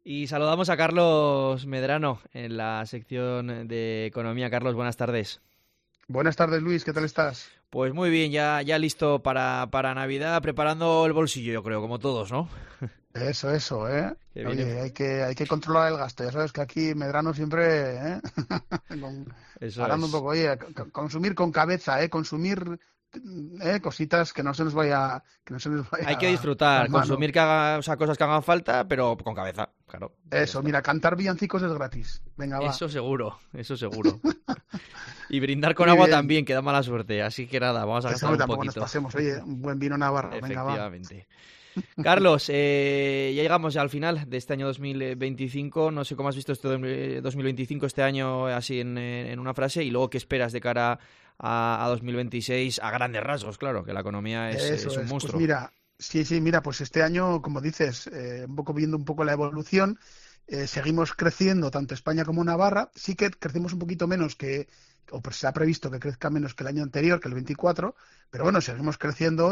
Y saludamos a Carlos Medrano en la sección de Economía. Carlos, buenas tardes. Buenas tardes, Luis, ¿qué tal estás? Pues muy bien, ya listo para Navidad, preparando el bolsillo, yo creo, como todos, ¿no? Eso, ¿eh? Que viene... Oye, hay que controlar el gasto. Ya sabes que aquí Medrano siempre, con- Eso parando un es. poco. Oye, consumir con cabeza, consumir cositas que no se nos Hay que vaya disfrutar, las manos. consumir o sea, cosas que hagan falta, pero con cabeza, claro, ya Eso, está. mira, cantar villancicos es gratis. Venga, va. Eso seguro, eso seguro. Y brindar con Muy agua bien. también, que da mala suerte. Así que nada, vamos a gastar Eso un tampoco nos poquito. pasemos. Oye, un buen vino Navarra. Venga, va. Efectivamente. Carlos, ya llegamos ya al final de este año 2025. No sé cómo has visto este 2025, este año así en una frase, y luego qué esperas de cara a 2026 a grandes rasgos, claro, que la economía es Eso un es. Pues monstruo. mira, sí, mira, pues este año, como dices, un poco viendo un poco la evolución, seguimos creciendo tanto España como Navarra. Sí que crecemos un poquito menos o pues se ha previsto que crezca menos que el año anterior, que el 24, pero bueno, seguimos creciendo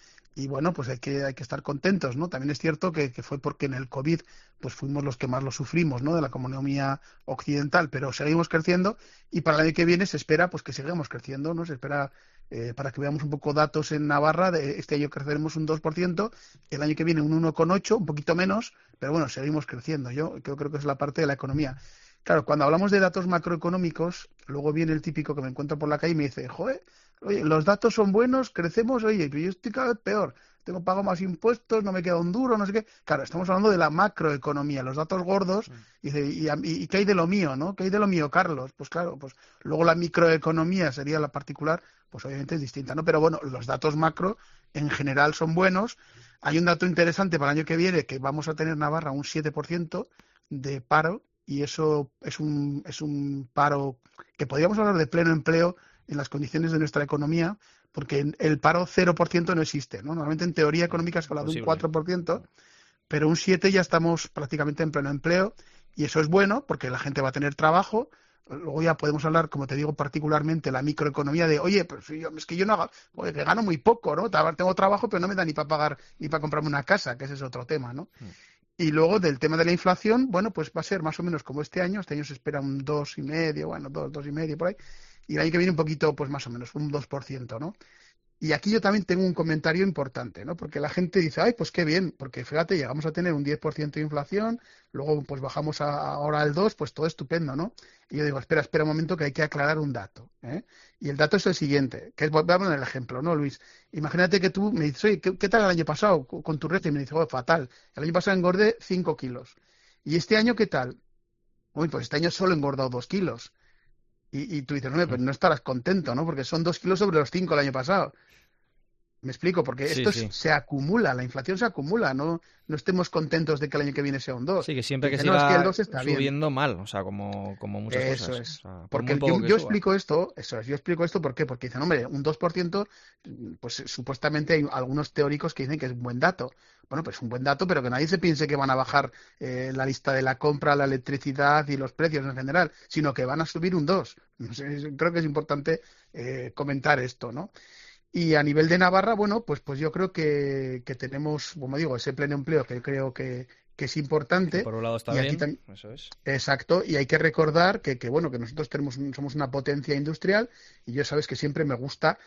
y bueno, pues hay que estar contentos, ¿no? También es cierto que fue porque en el COVID pues fuimos los que más lo sufrimos, ¿no? De la economía occidental, pero seguimos creciendo y para el año que viene se espera pues que sigamos creciendo, ¿no? Se espera para que veamos un poco datos en Navarra, de este año creceremos un 2%, el año que viene un 1,8%, un poquito menos, pero bueno, seguimos creciendo. Yo creo que es la parte de la economía. Claro, cuando hablamos de datos macroeconómicos, luego viene el típico que me encuentro por la calle y me dice, joder, oye, los datos son buenos, crecemos, oye, pero yo estoy cada vez peor. Tengo pago más impuestos, no me queda un duro, no sé qué. Claro, estamos hablando de la macroeconomía, los datos gordos, y, ¿qué hay de lo mío, no? ¿Qué hay de lo mío, Carlos? Pues claro, pues luego la microeconomía sería la particular, pues obviamente es distinta, ¿no? Pero bueno, los datos macro en general son buenos. Hay un dato interesante para el año que viene, que vamos a tener Navarra un 7% de paro, y eso es un paro que podríamos hablar de pleno empleo en las condiciones de nuestra economía, porque el paro 0% no existe, ¿no? Normalmente en teoría económica se habla de un Imposible. 4%, pero un 7% ya estamos prácticamente en pleno empleo, y eso es bueno porque la gente va a tener trabajo. Luego ya podemos hablar, como te digo, particularmente la microeconomía de, oye, pues es que yo no hago, oye, que gano muy poco, ¿no? Tengo trabajo, pero no me da ni para pagar, ni para comprarme una casa, que ese es otro tema, ¿no? Y luego del tema de la inflación, bueno, pues va a ser más o menos como este año se espera un 2,5, bueno, 2,5 por ahí, y el año que viene un poquito, pues más o menos, un 2%, ¿no? Y aquí yo también tengo un comentario importante, ¿no? Porque la gente dice, ay, pues qué bien, porque fíjate, llegamos a tener un 10% de inflación, luego pues bajamos ahora al 2%, pues todo estupendo, ¿no? Y yo digo, espera un momento que hay que aclarar un dato, ¿eh? Y el dato es el siguiente, voy a poner el ejemplo, ¿no, Luis? Imagínate que tú me dices, oye, ¿qué tal el año pasado con tu régimen? Y me dices, oh, fatal, el año pasado engordé 5 kilos. ¿Y este año qué tal? Uy, pues este año solo he engordado 2 kilos. Y tú dices, no, pero no estarás contento, ¿no? Porque son 2 kilos sobre los 5 el año pasado. Me explico, porque Sí, esto sí. se acumula, la inflación se acumula, no estemos contentos de que el año que viene sea un 2. Sí, que Tú siempre que dices, no, es que el siga 2 está bien. subiendo mal, o sea, como muchas Eso cosas. O es. sea, por muy Porque yo, poco que yo suba. explico esto, yo explico esto, ¿por qué? Porque dicen, hombre, un 2%, pues supuestamente hay algunos teóricos que dicen que es un buen dato. Bueno, pues un buen dato, pero que nadie se piense que van a bajar la lista de la compra, la electricidad y los precios en general, sino que van a subir un 2. No sé, creo que es importante comentar esto, ¿no? Y a nivel de Navarra, bueno, pues yo creo que tenemos, como digo, ese pleno empleo que creo que es Que importante. por un lado está Y aquí bien, también, eso es. exacto, y hay que recordar bueno, que nosotros somos una potencia industrial, y yo sabes que siempre me gusta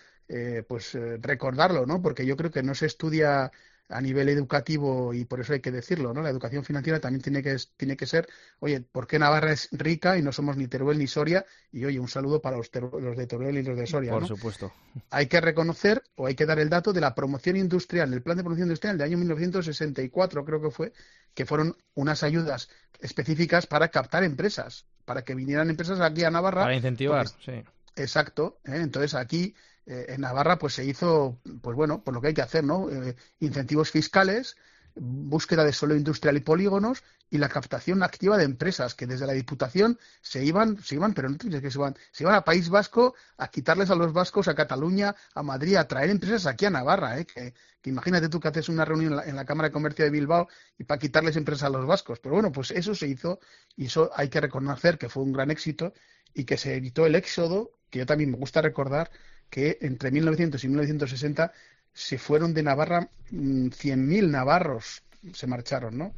recordarlo, ¿no? Porque yo creo que no se estudia a nivel educativo, y por eso hay que decirlo, ¿no? La educación financiera también tiene que ser, oye, ¿por qué Navarra es rica y no somos ni Teruel ni Soria? Y oye, un saludo para los de Teruel y los de Soria, Por ¿no? supuesto. Hay que reconocer o hay que dar el dato de la promoción industrial, el plan de promoción industrial del año 1964, creo que fue, que fueron unas ayudas específicas para captar empresas, para que vinieran empresas aquí a Navarra, Para porque incentivar, sí. exacto, entonces aquí en Navarra pues se hizo, pues bueno, pues lo que hay que hacer, ¿no? Incentivos fiscales, búsqueda de suelo industrial y polígonos, y la captación activa de empresas que desde la Diputación se iban, pero no te pienses que se iban a País Vasco a quitarles a los vascos, a Cataluña, a Madrid, a traer empresas aquí a Navarra, que imagínate tú que haces una reunión en la Cámara de Comercio de Bilbao y para quitarles empresas a los vascos. Pero bueno, pues eso se hizo, y eso hay que reconocer que fue un gran éxito y que se evitó el éxodo, que yo también me gusta recordar que entre 1900 y 1960 se fueron de Navarra 100.000 navarros, se marcharon, ¿no?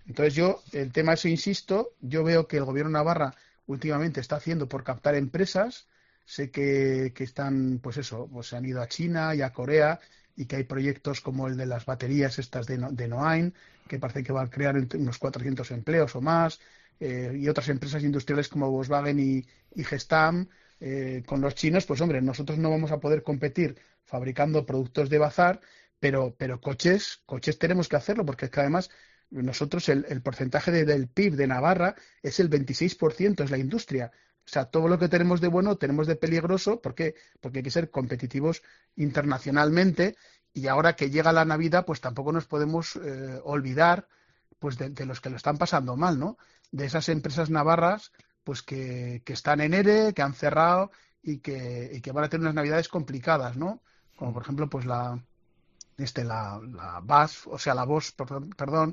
Entonces el tema ese, insisto, yo veo que el gobierno de Navarra últimamente está haciendo por captar empresas. Sé que están, pues eso, pues se han ido a China y a Corea, y que hay proyectos como el de las baterías estas de Noain, que parece que va a crear unos 400 empleos o más, y otras empresas industriales como Volkswagen y Gestam. Con los chinos, pues hombre, nosotros no vamos a poder competir fabricando productos de bazar, pero coches tenemos que hacerlo, porque es que además nosotros el porcentaje del PIB de Navarra es el 26%, es la industria. O sea, todo lo que tenemos de bueno tenemos de peligroso. ¿Por qué? Porque hay que ser competitivos internacionalmente, y ahora que llega la Navidad, pues tampoco nos podemos olvidar pues de los que lo están pasando mal, ¿no? De esas empresas navarras pues que están en ERE, que han cerrado y que van a tener unas Navidades complicadas, ¿no? Como por ejemplo pues la BAS, o sea, la BOS, perdón,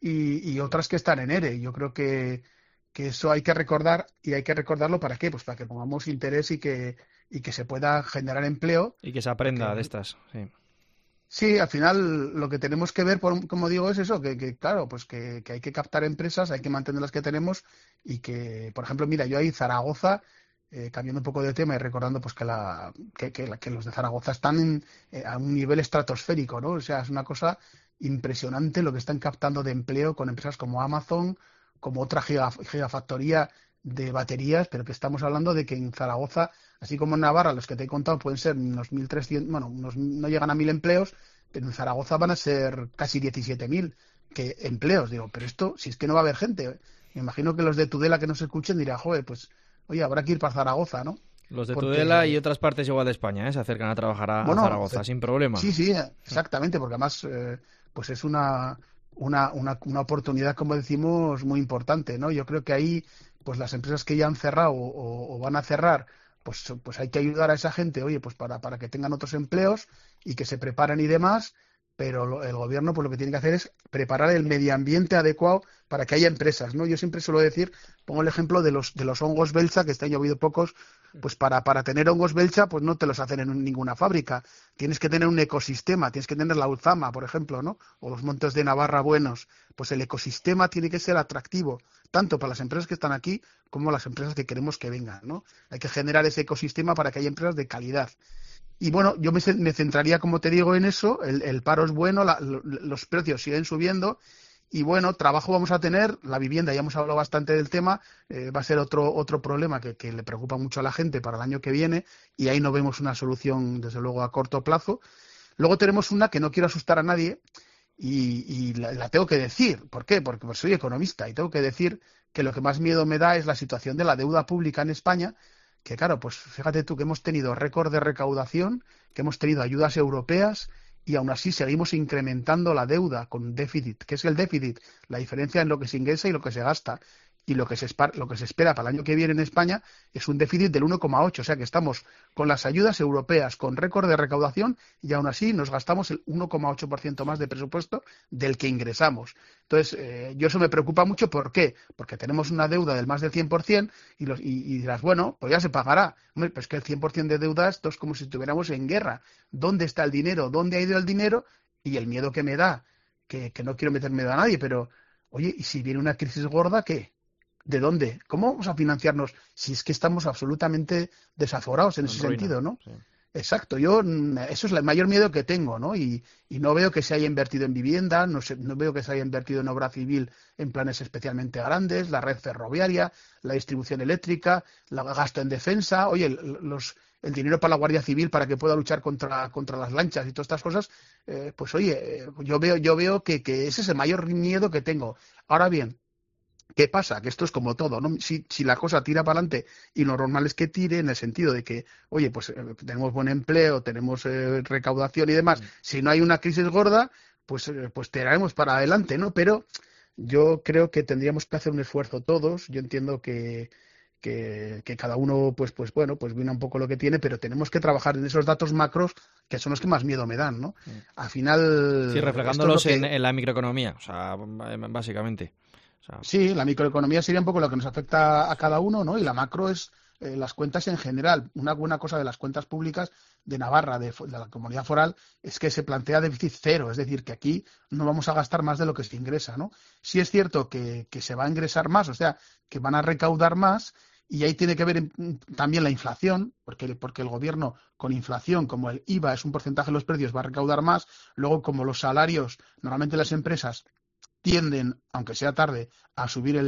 y otras que están en ERE. Yo creo que eso hay que recordar, y hay que recordarlo ¿para qué? Pues para que pongamos interés y que se pueda generar empleo. Y que se aprenda de estas, sí. Sí, al final lo que tenemos que ver, como digo, es eso, que claro, pues que hay que captar empresas, hay que mantener las que tenemos, y que, por ejemplo, mira, yo ahí Zaragoza, cambiando un poco de tema y recordando pues que los de Zaragoza están a un nivel estratosférico, ¿no? O sea, es una cosa impresionante lo que están captando de empleo con empresas como Amazon, como otra gigafactoría de baterías, pero que estamos hablando de que en Zaragoza, así como en Navarra, los que te he contado pueden ser unos 1.300, bueno, no llegan a 1.000 empleos, pero en Zaragoza van a ser casi 17.000 empleos. Digo, pero esto, si es que no va a haber gente. Me imagino que los de Tudela que nos escuchen dirán, joder, pues, oye, habrá que ir para Zaragoza, ¿no? Los de Porque, Tudela y otras partes igual de España, se acercan a trabajar a Zaragoza sin problema. Sí, exactamente, porque además pues es una oportunidad, como decimos, muy importante, ¿no? Yo creo que ahí, pues las empresas que ya han cerrado o van a cerrar, pues hay que ayudar a esa gente, oye, pues para que tengan otros empleos y que se preparen y demás. Pero el gobierno, pues lo que tiene que hacer es preparar el medio ambiente adecuado para que haya empresas, ¿no? Yo siempre suelo decir, pongo el ejemplo de los hongos belcha, que este año ha habido pocos. Pues para tener hongos belcha, pues no te los hacen en ninguna fábrica. Tienes que tener un ecosistema, tienes que tener la Ulzama, por ejemplo, ¿no? O los montes de Navarra buenos. Pues el ecosistema tiene que ser atractivo, tanto para las empresas que están aquí como las empresas que queremos que vengan, ¿no? Hay que generar ese ecosistema para que haya empresas de calidad. Y bueno, yo me centraría, como te digo, en eso. El paro es bueno, los precios siguen subiendo. Y bueno, trabajo vamos a tener, la vivienda, ya hemos hablado bastante del tema, va a ser otro problema que le preocupa mucho a la gente para el año que viene, y ahí no vemos una solución, desde luego, a corto plazo. Luego tenemos una que no quiero asustar a nadie, y la tengo que decir. ¿Por qué? Porque pues soy economista y tengo que decir que lo que más miedo me da es la situación de la deuda pública en España, que claro, pues fíjate tú que hemos tenido récord de recaudación, que hemos tenido ayudas europeas, y aún así seguimos incrementando la deuda con déficit. ¿Qué es el déficit? La diferencia en lo que se ingresa y lo que se gasta. Y lo que se espera para el año que viene en España es un déficit del 1,8. O sea que estamos con las ayudas europeas, con récord de recaudación, y aún así nos gastamos el 1,8% más de presupuesto del que ingresamos. Entonces, yo eso me preocupa mucho. ¿Por qué? Porque tenemos una deuda del más del 100%, y dirás, bueno, pues ya se pagará. Hombre, pues que el 100% de deuda, esto es como si estuviéramos en guerra. ¿Dónde está el dinero? ¿Dónde ha ido el dinero? Y el miedo que me da, que no quiero meter miedo a nadie, pero, oye, ¿y si viene una crisis gorda, qué? ¿De dónde? ¿Cómo vamos a financiarnos si es que estamos absolutamente desaforados en ese sentido, ¿no? Sí. Exacto, eso es el mayor miedo que tengo, ¿no? Y no veo que se haya invertido en vivienda, no veo que se haya invertido en obra civil en planes especialmente grandes, la red ferroviaria, la distribución eléctrica, el gasto en defensa, oye, el dinero para la Guardia Civil para que pueda luchar contra las lanchas y todas estas cosas. Pues oye, yo veo que ese es el mayor miedo que tengo. Ahora bien, ¿qué pasa? Que esto es como todo, ¿no? Si la cosa tira para adelante, y lo normal es que tire en el sentido de que, oye, pues tenemos buen empleo, tenemos recaudación y demás, si no hay una crisis gorda, pues tiraremos para adelante, ¿no? Pero yo creo que tendríamos que hacer un esfuerzo todos. Yo entiendo que cada uno, pues bueno, pues viene un poco lo que tiene, pero tenemos que trabajar en esos datos macros, que son los que más miedo me dan, ¿no? Al final... Sí, reflejándolos en la microeconomía, o sea, básicamente. Sí, la microeconomía sería un poco lo que nos afecta a cada uno, ¿no? Y la macro es las cuentas en general. Una buena cosa de las cuentas públicas de Navarra, de la comunidad foral, es que se plantea déficit cero, es decir, que aquí no vamos a gastar más de lo que se ingresa, ¿no? Sí es cierto que se va a ingresar más, o sea, que van a recaudar más, y ahí tiene que ver también la inflación, porque el gobierno con inflación, como el IVA es un porcentaje de los precios, va a recaudar más. Luego, como los salarios, normalmente las empresas tienden, aunque sea tarde, a subir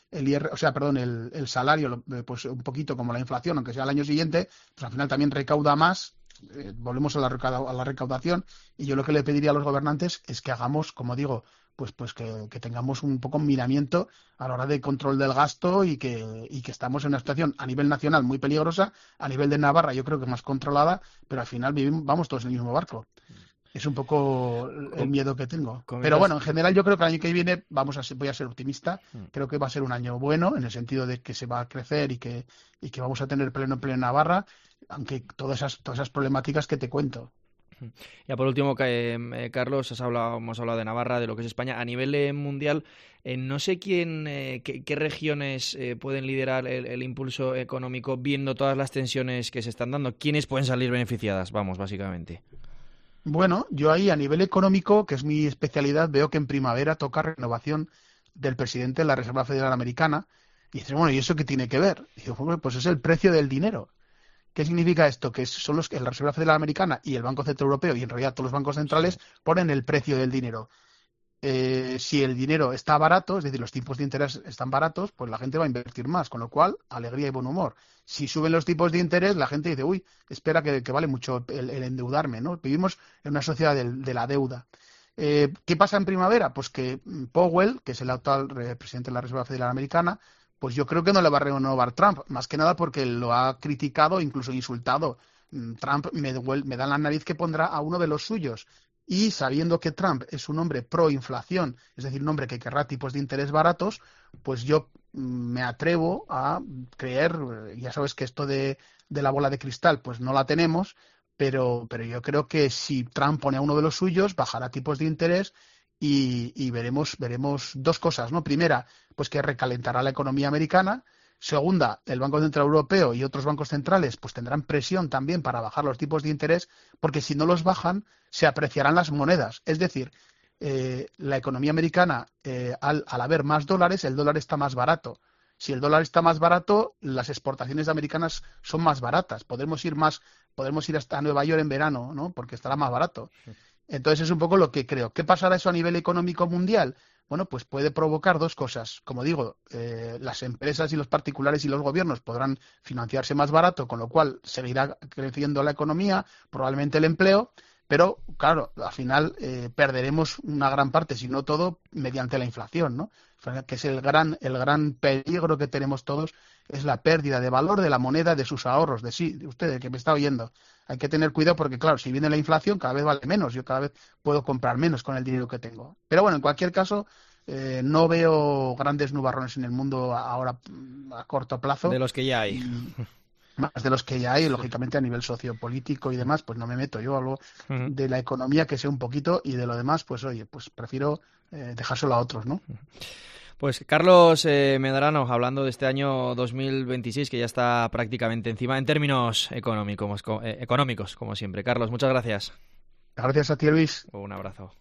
el salario, pues un poquito como la inflación, aunque sea el año siguiente, pues al final también recauda más. Volvemos a la recaudación, y yo lo que le pediría a los gobernantes es que hagamos, como digo, pues que tengamos un poco un miramiento a la hora de control del gasto, y que estamos en una situación a nivel nacional muy peligrosa, a nivel de Navarra yo creo que más controlada, pero al final vamos todos en el mismo barco. Es un poco el miedo que tengo. Pero bueno, en general yo creo que el año que viene voy a ser optimista. Creo que va a ser un año bueno, en el sentido de que se va a crecer y que vamos a tener pleno empleo en Navarra, aunque todas esas problemáticas que te cuento. Ya por último, Carlos, hemos hablado de Navarra, de lo que es España. A nivel mundial, no sé qué regiones pueden liderar el impulso económico, viendo todas las tensiones que se están dando. ¿Quiénes pueden salir beneficiadas? Vamos, básicamente. Bueno, yo ahí a nivel económico, que es mi especialidad, veo que en primavera toca renovación del presidente de la Reserva Federal Americana. Y dices, bueno, ¿y eso qué tiene que ver? Y digo, bueno, pues es el precio del dinero. ¿Qué significa esto? Que son la Reserva Federal Americana y el Banco Central Europeo, y en realidad todos los bancos centrales, ponen el precio del dinero. Si el dinero está barato, es decir, los tipos de interés están baratos, pues la gente va a invertir más, con lo cual, alegría y buen humor. Si suben los tipos de interés, la gente dice, uy, espera que vale mucho el endeudarme, ¿no? Vivimos en una sociedad de la deuda. ¿Qué pasa en primavera? Pues que Powell, que es el actual presidente de la Reserva Federal Americana, pues yo creo que no le va a renovar Trump, más que nada porque lo ha criticado, incluso insultado. Trump me da en la nariz que pondrá a uno de los suyos. Y sabiendo que Trump es un hombre pro inflación, es decir, un hombre que querrá tipos de interés baratos, pues yo me atrevo a creer, ya sabes que esto de la bola de cristal pues no la tenemos, pero yo creo que si Trump pone a uno de los suyos, bajará tipos de interés, y veremos dos cosas, ¿no? Primera, pues que recalentará la economía americana. Segunda, el Banco Central Europeo y otros bancos centrales pues tendrán presión también para bajar los tipos de interés, porque si no los bajan, se apreciarán las monedas. Es decir, la economía americana, al haber más dólares, el dólar está más barato. Si el dólar está más barato, las exportaciones americanas son más baratas. Podemos ir hasta Nueva York en verano, ¿no? Porque estará más barato. Entonces es un poco lo que creo. ¿Qué pasará eso a nivel económico mundial? Bueno, pues puede provocar dos cosas. Como digo, las empresas y los particulares y los gobiernos podrán financiarse más barato, con lo cual seguirá creciendo la economía, probablemente el empleo, pero claro, al final perderemos una gran parte, si no todo, mediante la inflación, ¿no? Que es el gran peligro que tenemos todos, es la pérdida de valor de la moneda, de sus ahorros, de usted que me está oyendo. Hay que tener cuidado porque, claro, si viene la inflación, cada vez vale menos. Yo cada vez puedo comprar menos con el dinero que tengo. Pero bueno, en cualquier caso, no veo grandes nubarrones en el mundo ahora a corto plazo. De los que ya hay. Más de los que ya hay, lógicamente a nivel sociopolítico y demás, pues no me meto. Yo hablo de la economía, que sé un poquito, y de lo demás, pues oye, pues prefiero dejárselo a otros, ¿no? Pues Carlos Medrano, hablando de este año 2026, que ya está prácticamente encima en términos económicos, como siempre. Carlos, muchas gracias. Gracias a ti, Luis. Un abrazo.